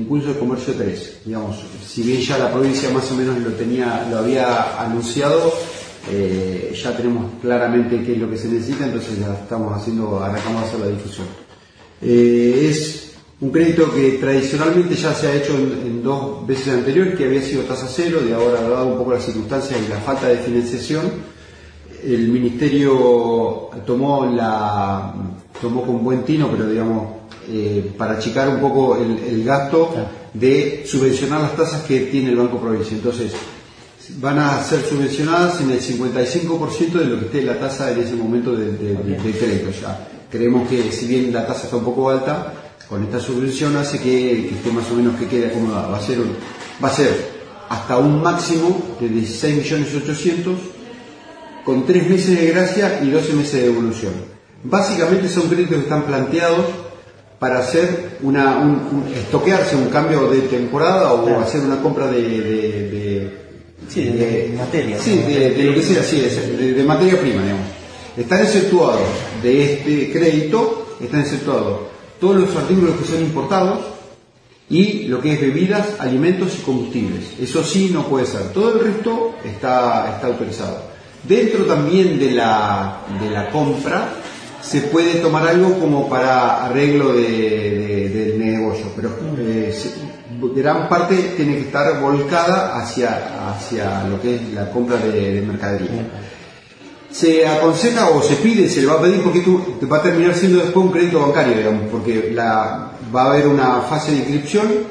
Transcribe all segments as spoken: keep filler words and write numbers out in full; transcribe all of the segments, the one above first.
Impulso de Comercio tres. Digamos, si bien ya la provincia más o menos lo tenía, lo había anunciado, eh, ya tenemos claramente qué es lo que se necesita, entonces ya estamos haciendo, arrancamos a hacer la difusión. Eh, es un crédito que tradicionalmente ya se ha hecho en, en dos veces anteriores, que había sido tasa cero, de ahora, dado un poco las circunstancias y la falta de financiación, el Ministerio tomó la tomó con buen tino, pero digamos, eh, para achicar un poco el, el gasto de subvencionar las tasas que tiene el Banco Provincia. Entonces, van a ser subvencionadas en el cincuenta y cinco por ciento de lo que esté la tasa en ese momento de, de, de, de crédito. Ya creemos que, si bien la tasa está un poco alta, con esta subvención hace que, que esté más o menos, que quede acomodada. Va a ser, un, va a ser hasta un máximo de dieciséis millones ochocientos mil, con tres meses de gracia y doce meses de devolución. Básicamente son créditos que están planteados para hacer una, un, un, estoquearse un cambio de temporada o claro. hacer una compra de, de, de, sí, de, de, de materia. Sí, de, de lo que sea, sí, de, de materia prima, digamos. Están exceptuados de este crédito, están exceptuados todos los artículos que son importados y lo que es bebidas, alimentos y combustibles. Eso sí no puede ser. Todo el resto está, está autorizado. Dentro también de la, de la compra se puede tomar algo como para arreglo de, de, del negocio, pero eh, se, gran parte tiene que estar volcada hacia, hacia lo que es la compra de, de mercadería. Se aconseja o se pide, se le va a pedir, porque esto va a terminar siendo después un crédito bancario, digamos, porque la, va a haber una fase de inscripción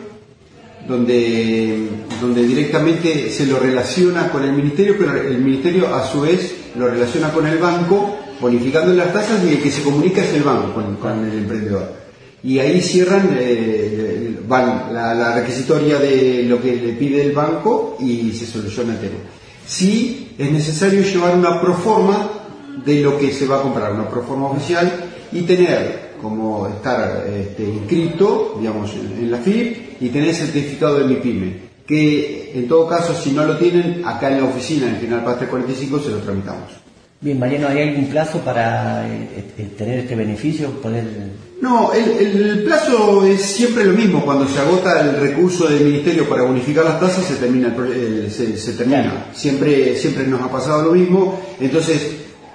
donde, donde directamente se lo relaciona con el Ministerio, pero el Ministerio a su vez lo relaciona con el banco, bonificando las tasas, y el que se comunica es el banco con, con el emprendedor. Y ahí cierran, eh, van la, la requisitoria de lo que le pide el banco y se soluciona el tema. Sí es necesario llevar una proforma de lo que se va a comprar, una proforma oficial, y tener como estar este, inscrito, digamos, en, en la F I P, y tener certificado de MIPYME, que en todo caso, si no lo tienen, acá en la oficina, en General Paz cuarenta y cinco, se lo tramitamos. Bien, Mariano, ¿hay algún plazo para eh, eh, tener este beneficio? Poder... No, el, el plazo es siempre lo mismo. Cuando se agota el recurso del Ministerio para bonificar las tasas, se termina. El, el, se, se termina. Claro. Siempre, siempre nos ha pasado lo mismo. Entonces,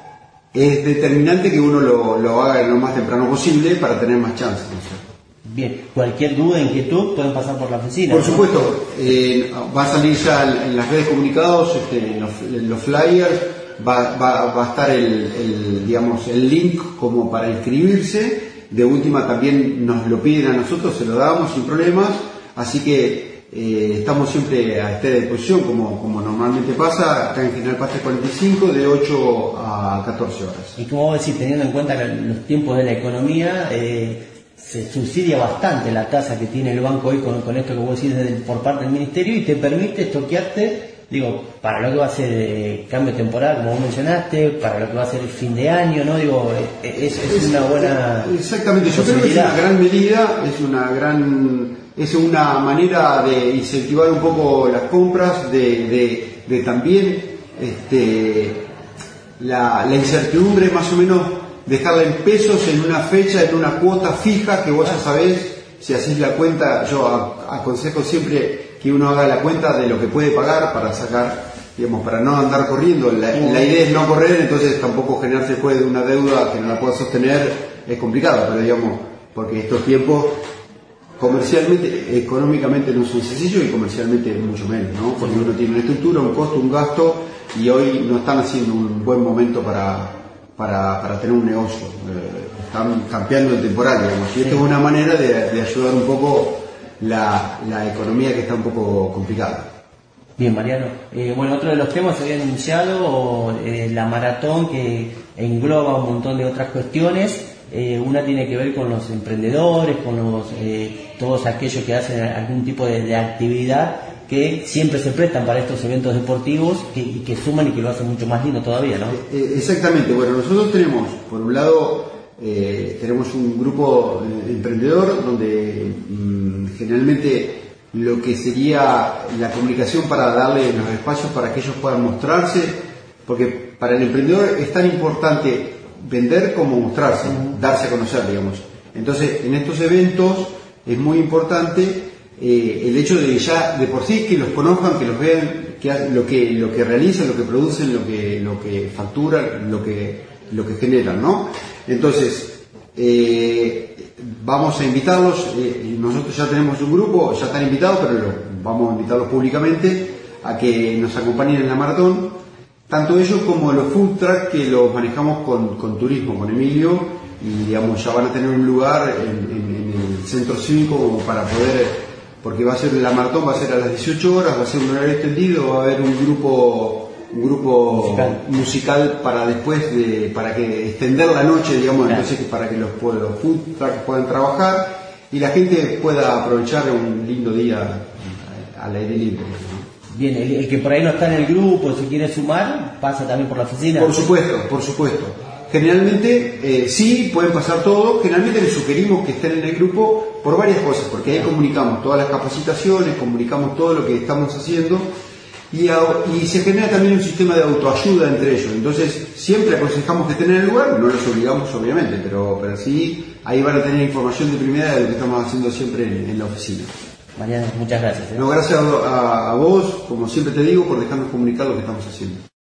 es determinante que uno lo, lo haga lo más temprano posible para tener más chances, ¿no es cierto? Bien, cualquier duda, inquietud, pueden pasar por la oficina. Por ¿no? supuesto, eh, va a salir ya en las redes comunicados, este, en, los, en los flyers, va, va, va a estar el, el, digamos, el link como para inscribirse. De última también nos lo piden a nosotros, se lo damos sin problemas, así que eh, estamos siempre a esta disposición, como, como normalmente pasa, acá en General Paz cuarenta y cinco, de ocho a catorce horas. Y como vos decís, teniendo en cuenta los tiempos de la economía, eh, se subsidia bastante la tasa que tiene el banco hoy con, con esto que vos decís desde, por parte del Ministerio, y te permite estoquearte, digo, para lo que va a ser eh, cambio temporal, como vos mencionaste, para lo que va a ser el fin de año, ¿no? Digo, es, es, es una buena... Exactamente, yo creo que es una gran medida, es una gran... es una manera de incentivar un poco las compras, de, de, de también este, la, la incertidumbre, más o menos dejarla en pesos, en una fecha, en una cuota fija, que vos ya sabés, si hacés la cuenta. Yo aconsejo siempre que uno haga la cuenta de lo que puede pagar para sacar, digamos, para no andar corriendo. La, la idea es no correr, entonces tampoco generarse después de una deuda que no la pueda sostener es complicado, pero digamos, porque estos tiempos comercialmente, económicamente no son sencillos, y comercialmente mucho menos, ¿no? Porque uno tiene una estructura, un costo, un gasto, y hoy no están haciendo un buen momento para, para, para tener un negocio. Eh, están cambiando el temporal, digamos, y esto es una manera de, de ayudar un poco la, la economía, que está un poco complicada. Bien, Mariano. Eh, bueno, otro de los temas se había anunciado, eh, la maratón, que engloba un montón de otras cuestiones. Eh, una tiene que ver con los emprendedores, con los eh, todos aquellos que hacen algún tipo de, de actividad, que siempre se prestan para estos eventos deportivos, que, y que suman y que lo hacen mucho más lindo todavía, ¿no? Eh, exactamente. Bueno, nosotros tenemos, por un lado, eh, tenemos un grupo eh, emprendedor donde mmm, generalmente lo que sería la comunicación para darle los espacios para que ellos puedan mostrarse, porque para el emprendedor es tan importante vender como mostrarse, darse a conocer, digamos. Entonces, en estos eventos es muy importante eh, el hecho de ya de por sí que los conozcan, que los vean, que lo que lo que realizan, lo que producen, lo que lo que facturan, lo que lo que generan, ¿no? Entonces eh, vamos a invitarlos, eh, nosotros ya tenemos un grupo, ya están invitados, pero lo, vamos a invitarlos públicamente a que nos acompañen en la maratón, tanto ellos como los food truck que los manejamos con, con turismo, con Emilio, y digamos ya van a tener un lugar en, en, en el centro cívico para poder, porque va a ser la maratón, va a ser a las dieciocho horas, va a ser un horario extendido, va a haber un grupo un grupo musical, musical para después de, para que extender la noche, digamos, claro. Entonces para que los, los food trucks puedan trabajar y la gente pueda aprovechar un lindo día al aire libre, ¿no? Bien, el, el que por ahí no está en el grupo, si quiere sumar, pasa también por la oficina. Por supuesto, por supuesto. Generalmente eh, sí, pueden pasar todo. Generalmente les sugerimos que estén en el grupo por varias cosas, porque ahí comunicamos todas las capacitaciones, comunicamos todo lo que estamos haciendo y, a, y se genera también un sistema de autoayuda entre ellos. Entonces siempre aconsejamos que estén en el lugar, no los obligamos obviamente, pero, pero sí ahí van a tener información de primera de lo que estamos haciendo siempre en, en la oficina. Mariano, muchas gracias. ¿eh? No, gracias a, a, a vos, como siempre te digo, por dejarnos comunicar lo que estamos haciendo.